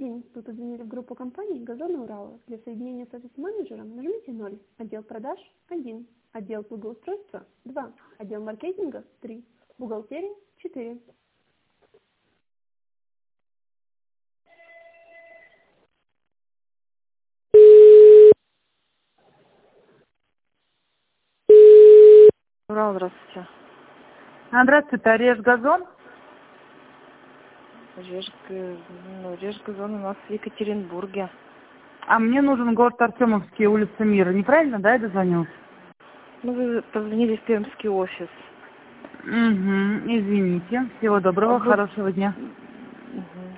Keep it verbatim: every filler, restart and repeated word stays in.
день. Тут объединили в группу компаний «Газоны Урала». Для соединения с офис-менеджером нажмите ноль. Отдел продаж– один. Отдел благоустройства– два. Отдел маркетинга– три. Бухгалтерия– четыре. Урал, здравствуйте. А, здравствуйте, а Режгазон? Реж, ну, Режгазон у нас в Екатеринбурге. А мне нужен город Артемовский, улица Мира. Неправильно, да, я дозвонилась? Ну, вы позвонили в пермский офис. Угу, извините. Всего доброго, А вы... хорошего дня. Мгм.